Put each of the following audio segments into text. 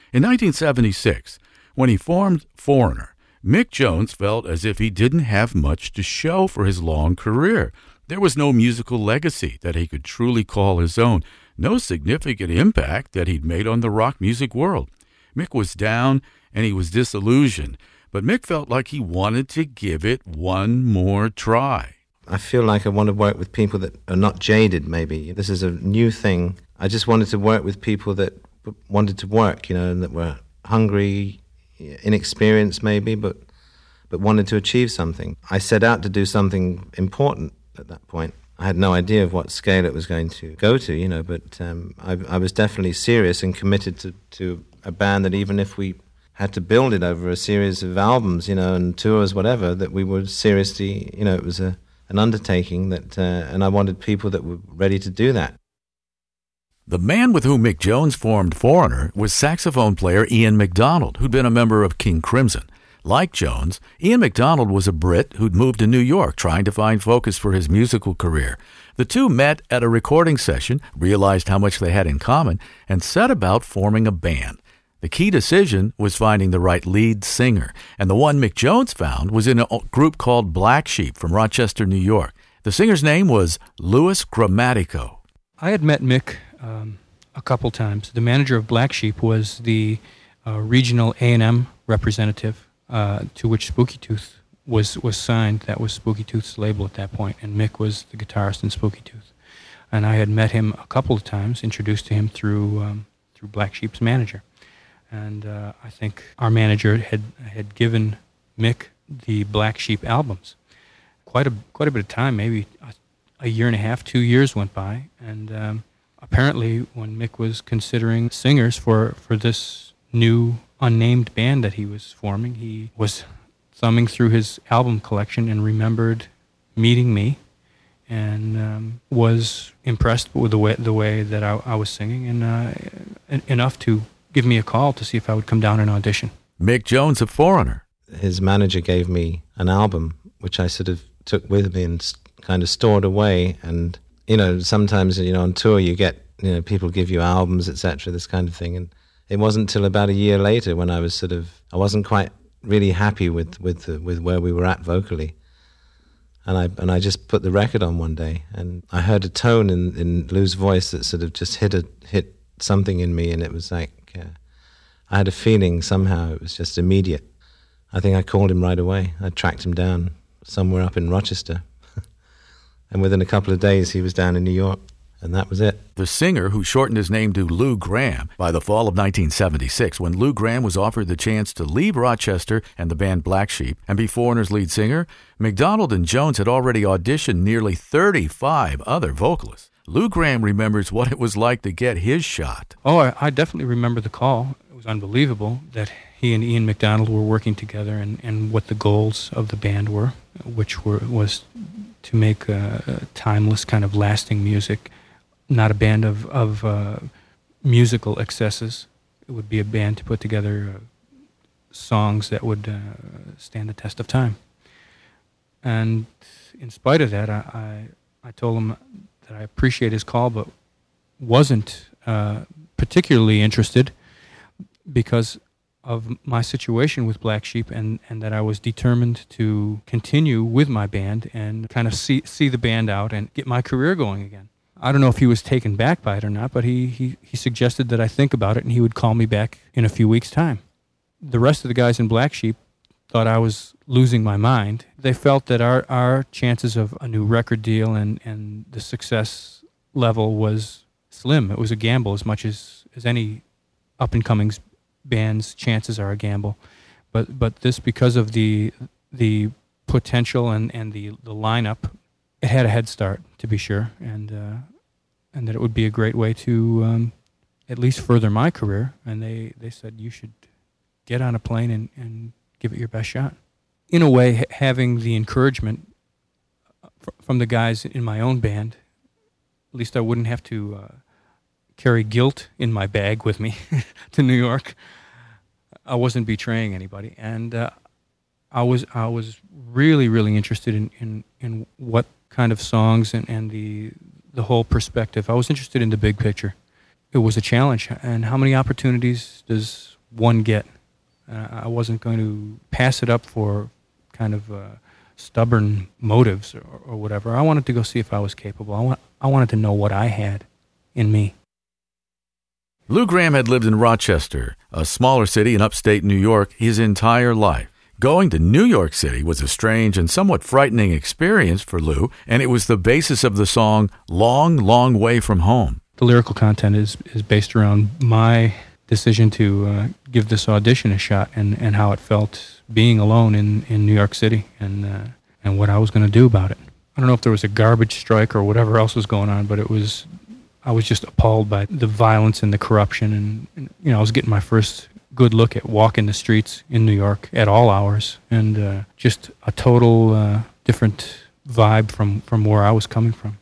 In 1976, when he formed Foreigner, Mick Jones felt as if he didn't have much to show for his long career. There was no musical legacy that he could truly call his own, no significant impact that he'd made on the rock music world. Mick was down and he was disillusioned, but Mick felt like he wanted to give it one more try. I feel like I want to work with people that are not jaded, maybe. This is a new thing. I just wanted to work with people that wanted to work, and that were hungry, inexperienced maybe, but wanted to achieve something. I set out to do something important at that point. I had no idea of what scale it was going to go to, but I was definitely serious and committed to a band that even if we had to build it over a series of albums, and tours, whatever, that we would seriously, it was an undertaking that, and I wanted people that were ready to do that. The man with whom Mick Jones formed Foreigner was saxophone player Ian MacDonald, who'd been a member of King Crimson. Like Jones, Ian MacDonald was a Brit who'd moved to New York trying to find focus for his musical career. The two met at a recording session, realized how much they had in common, and set about forming a band. The key decision was finding the right lead singer, and the one Mick Jones found was in a group called Black Sheep from Rochester, New York. The singer's name was Louis Grammatico. I had met Mick a couple times. The manager of Black Sheep was the regional A&M representative to which Spooky Tooth was signed. That was Spooky Tooth's label at that point, and Mick was the guitarist in Spooky Tooth. And I had met him a couple of times, introduced to him through Black Sheep's manager. And I think our manager had given Mick the Black Sheep albums. Quite a bit of time, maybe a year and a half, 2 years went by, and apparently when Mick was considering singers for this new unnamed band that he was forming, he was thumbing through his album collection and remembered meeting me, and was impressed with the way that I was singing, and enough to give me a call to see if I would come down and audition. Mick Jones, a Foreigner. His manager gave me an album, which I sort of took with me and kind of stored away. And, sometimes, on tour you get, people give you albums, etc., this kind of thing. And it wasn't until about a year later when I wasn't quite really happy with where we were at vocally. And I just put the record on one day, and I heard a tone in Lou's voice that sort of just hit something in me, and it was like, I had a feeling somehow it was just immediate. I think I called him right away. I tracked him down somewhere up in Rochester. And within a couple of days, he was down in New York, and that was it. The singer, who shortened his name to Lou Gramm, by the fall of 1976, when Lou Gramm was offered the chance to leave Rochester and the band Black Sheep and be Foreigner's lead singer, MacDonald and Jones had already auditioned nearly 35 other vocalists. Lou Gramm remembers what it was like to get his shot. Oh, I definitely remember the call. It was unbelievable that he and Ian MacDonald were working together, and what the goals of the band were, which was to make a timeless kind of lasting music, not a band of musical excesses. It would be a band to put together songs that would stand the test of time. And in spite of that, I told him that I appreciate his call, but wasn't particularly interested because of my situation with Black Sheep, and that I was determined to continue with my band and kind of see the band out and get my career going again. I don't know if he was taken back by it or not, but he suggested that I think about it, and he would call me back in a few weeks' time. The rest of the guys in Black Sheep thought I was losing my mind. They felt that our chances of a new record deal and the success level was slim. It was a gamble as much as any up-and-coming band's chances are a gamble. But this, because of the potential and the lineup, it had a head start, to be sure, and that it would be a great way to at least further my career. And they said, you should get on a plane and give it your best shot. In a way, having the encouragement from the guys in my own band, at least I wouldn't have to carry guilt in my bag with me to New York. I wasn't betraying anybody, and I was really, really interested in what kind of songs and the whole perspective. I was interested in the big picture. It was a challenge, and how many opportunities does one get. I wasn't going to pass it up for kind of stubborn motives or whatever. I wanted to go see if I was capable. I wanted to know what I had in me. Lou Gramm had lived in Rochester, a smaller city in upstate New York, his entire life. Going to New York City was a strange and somewhat frightening experience for Lou, and it was the basis of the song Long, Long Way From Home. The lyrical content is based around my decision to give this audition a shot and how it felt being alone in New York City and what I was going to do about it. I don't know if there was a garbage strike or whatever else was going on, but I was just appalled by the violence and the corruption, and I was getting my first good look at walking the streets in New York at all hours, and just a total different vibe from where I was coming from.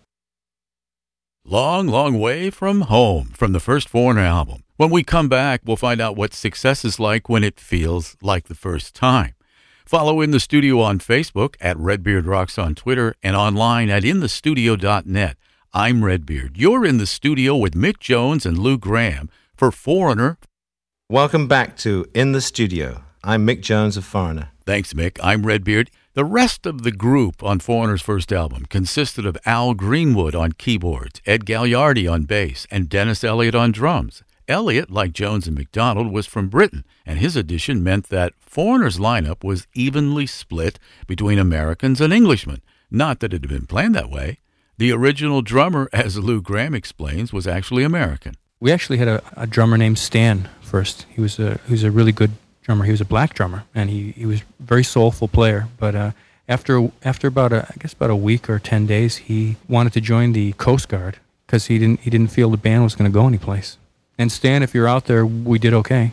Long, Long Way From Home from the first Foreigner album. When we come back, we'll find out what success is like when it feels like the first time. Follow In the Studio on Facebook, at Redbeard Rocks on Twitter, and online at inthestudio.net. I'm Redbeard. You're in the studio with Mick Jones and Lou Gramm for Foreigner. Welcome back to In the Studio. I'm Mick Jones of Foreigner. Thanks, Mick. I'm Redbeard. The rest of the group on Foreigner's first album consisted of Al Greenwood on keyboards, Ed Gagliardi on bass, and Dennis Elliott on drums. Elliott, like Jones and McDonald, was from Britain, and his addition meant that Foreigner's lineup was evenly split between Americans and Englishmen. Not that it had been planned that way. The original drummer, as Lou Gramm explains, was actually American. We actually had a drummer named Stan first. He was a really good drummer. He was a black drummer, and he was a very soulful player. But after about a week or 10 days, he wanted to join the Coast Guard because he didn't feel the band was going to go anyplace. And Stan, if you're out there, we did okay.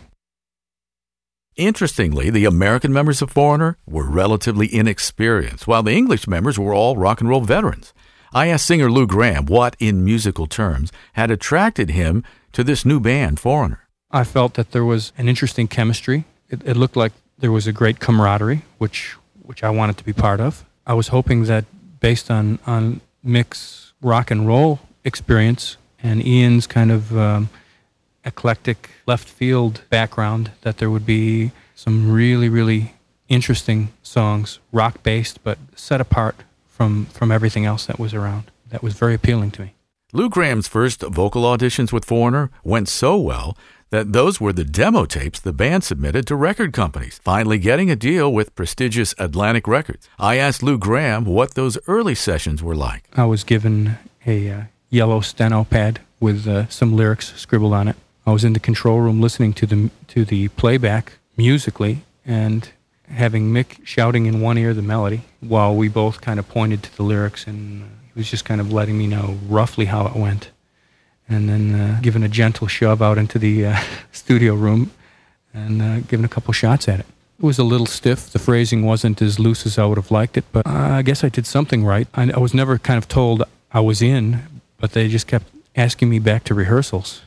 Interestingly, the American members of Foreigner were relatively inexperienced, while the English members were all rock and roll veterans. I asked singer Lou Gramm what, in musical terms, had attracted him to this new band, Foreigner. I felt that there was an interesting chemistry. It looked like there was a great camaraderie, which I wanted to be part of. I was hoping that based on Mick's rock and roll experience and Ian's kind of eclectic left field background, that there would be some really, really interesting songs, rock-based, but set apart from everything else that was around. That was very appealing to me. Lou Gramm's first vocal auditions with Foreigner went so well that those were the demo tapes the band submitted to record companies, finally getting a deal with prestigious Atlantic Records. I asked Lou Gramm what those early sessions were like. I was given a yellow steno pad with some lyrics scribbled on it. I was in the control room listening to the playback musically and having Mick shouting in one ear the melody while we both kind of pointed to the lyrics, and he was just kind of letting me know roughly how it went. And then giving a gentle shove out into the studio room and giving a couple shots at it. It was a little stiff. The phrasing wasn't as loose as I would have liked it, but I guess I did something right. I was never kind of told I was in, but they just kept asking me back to rehearsals.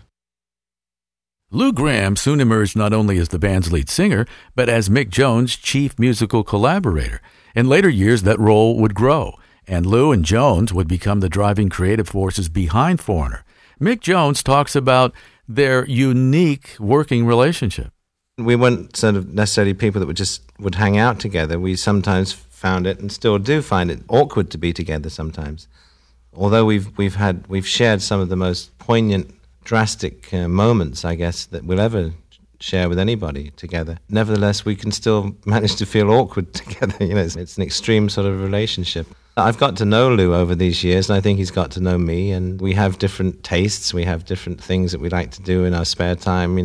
Lou Gramm soon emerged not only as the band's lead singer, but as Mick Jones' chief musical collaborator. In later years, that role would grow, and Lou and Jones would become the driving creative forces behind Foreigner. Mick Jones talks about their unique working relationship. We weren't sort of necessarily people that would hang out together. We sometimes found it, and still do find it, awkward to be together sometimes. Although we've shared some of the most poignant, drastic moments, I guess, that we'll ever share with anybody together. Nevertheless, we can still manage to feel awkward together. It's an extreme sort of relationship. I've got to know Lou over these years, and I think he's got to know me, and we have different tastes. We have different things that we like to do in our spare time.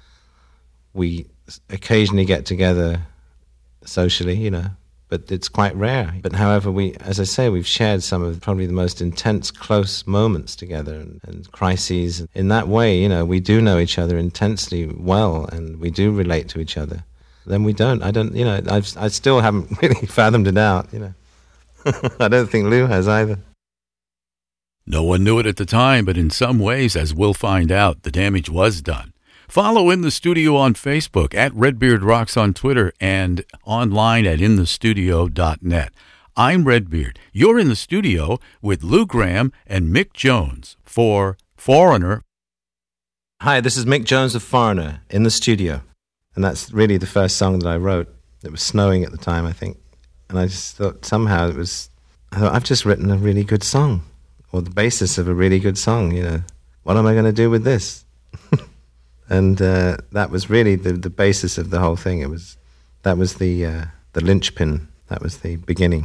We occasionally get together socially, but it's quite rare. But however, as I say, we've shared some of probably the most intense, close moments together and crises. In that way, we do know each other intensely well, and we do relate to each other. Then we don't. I still haven't really fathomed it out, I don't think Lou has either. No one knew it at the time, but in some ways, as we'll find out, the damage was done. Follow In the Studio on Facebook, at Redbeard Rocks on Twitter, and online at inthestudio.net. I'm Redbeard. You're in the studio with Lou Gramm and Mick Jones for Foreigner. Hi, this is Mick Jones of Foreigner in the studio. And that's really the first song that I wrote. It was snowing at the time, I think. And I just thought somehow I thought, I've just written a really good song, or the basis of a really good song, you know. What am I going to do with this? And that was really the basis of the whole thing. That was the linchpin. That was the beginning.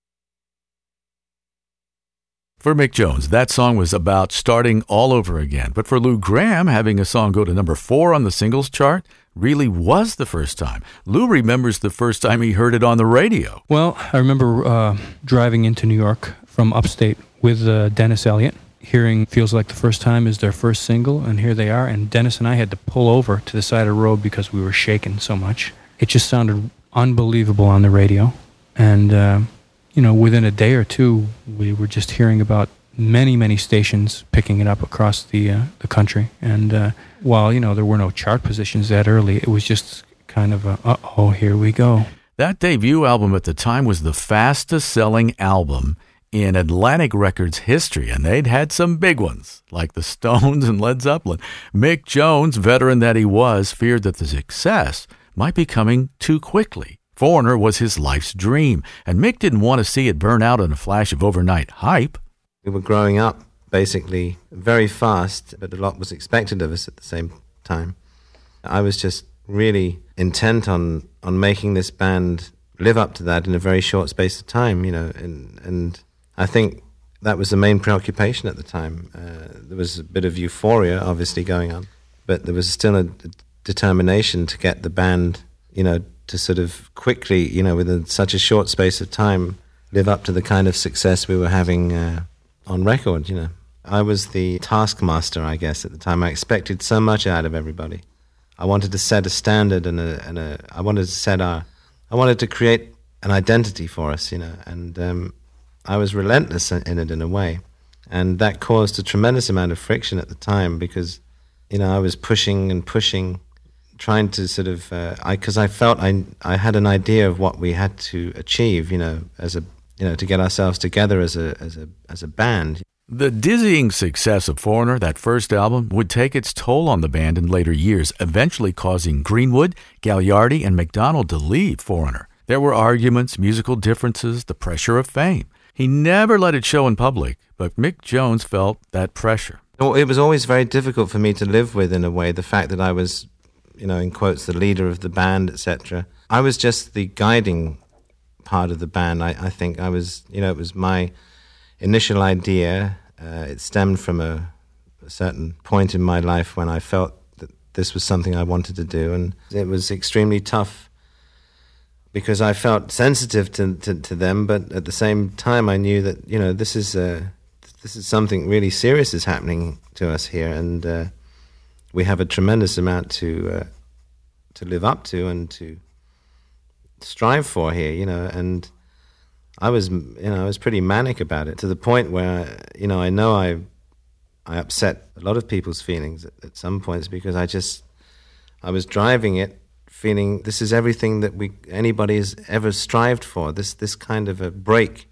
For Mick Jones, that song was about starting all over again. But for Lou Gramm, having a song go to number 4 on the singles chart really was the first time. Lou remembers the first time he heard it on the radio. Well, I remember driving into New York from upstate with Dennis Elliott, hearing Feels Like the First Time is their first single, and here they are. And Dennis and I had to pull over to the side of the road because we were shaking so much. It just sounded unbelievable on the radio. And within a day or two, we were just hearing about many, many stations picking it up across the country. And while, there were no chart positions that early, it was just kind of a, here we go. That debut album at the time was the fastest-selling album in Atlantic Records history, and they'd had some big ones, like the Stones and Led Zeppelin. Mick Jones, veteran that he was, feared that the success might be coming too quickly. Foreigner was his life's dream, and Mick didn't want to see it burn out in a flash of overnight hype. We were growing up, basically, very fast, but a lot was expected of us at the same time. I was just really intent on making this band live up to that in a very short space of time, and I think that was the main preoccupation at the time. There was a bit of euphoria, obviously, going on, but there was still a determination to get the band, to sort of quickly, within such a short space of time, live up to the kind of success we were having on record, I was the taskmaster, I guess, at the time. I expected so much out of everybody. I wanted to set a standard I wanted to create an identity for us, and I was relentless in it in a way. And that caused a tremendous amount of friction at the time because, I was pushing and pushing, trying to sort of, because I felt I had an idea of what we had to achieve, to get ourselves together as a band. The dizzying success of Foreigner, that first album, would take its toll on the band in later years, eventually causing Greenwood, Gagliardi, and McDonald to leave Foreigner. There were arguments, musical differences, the pressure of fame. He never let it show in public, but Mick Jones felt that pressure. Well, it was always very difficult for me to live with, in a way, the fact that I was, in quotes, the leader of the band, etc. I was just the guiding part of the band. I think I was, it was my initial idea. It stemmed from a certain point in my life when I felt that this was something I wanted to do, and it was extremely tough because I felt sensitive to them, but at the same time I knew that, this is something really serious is happening to us here, and we have a tremendous amount to live up to and to strive for here, and I was pretty manic about it, to the point where, I know I upset a lot of people's feelings at some points, because I was driving it feeling this is everything that anybody has ever strived for. This kind of a break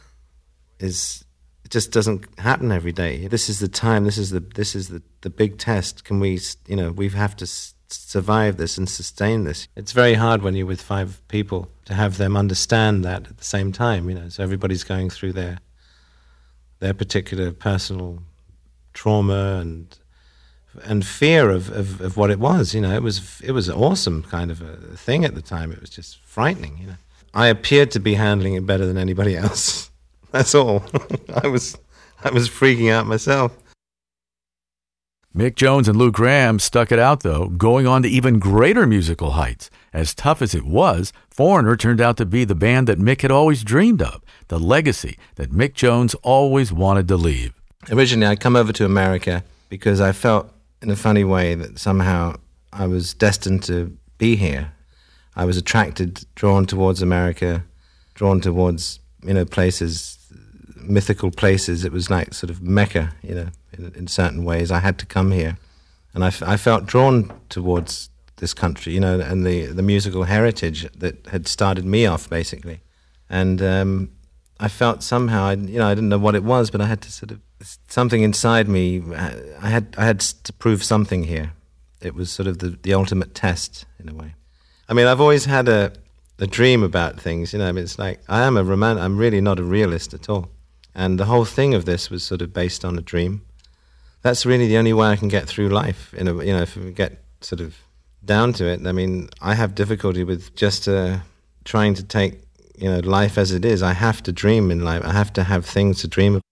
it just doesn't happen every day. This is the time. This is the big test. Can we? We have to survive this and sustain this. It's very hard when you're with 5 people to have them understand that at the same time. So everybody's going through their particular personal trauma and fear of what it was. It was an awesome kind of a thing at the time. It was just frightening. I appeared to be handling it better than anybody else. That's all. I was freaking out myself. Mick Jones and Lou Gramm stuck it out, though, going on to even greater musical heights. As tough as it was, Foreigner turned out to be the band that Mick had always dreamed of, the legacy that Mick Jones always wanted to leave. Originally, I'd come over to America because I felt, in a funny way, that somehow I was destined to be here. I was attracted, drawn towards America, drawn towards, places, mythical places. It was like sort of Mecca, in certain ways. I had to come here. And I felt drawn towards this country, and the musical heritage that had started me off, basically. And I felt somehow, I didn't know what it was, but I had to sort of, something inside me, I had to prove something here. it was sort of the ultimate test in a way. I mean, I've always had a dream about things, you know. I mean, it's like I'm really not a realist at all. And the whole thing of this was sort of based on a dream. That's really the only way I can get through life. If we get sort of down to it, I mean, I have difficulty with just trying to take, life as it is. I have to dream in life. I have to have things to dream about.